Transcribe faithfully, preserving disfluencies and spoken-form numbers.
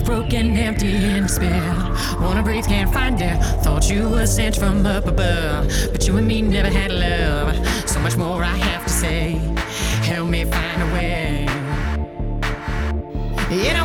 broken, empty, in despair. Wanna breathe, can't find air. Thought you were sent from up above, but you and me never had love. So much more I have to say. Help me find a way. You know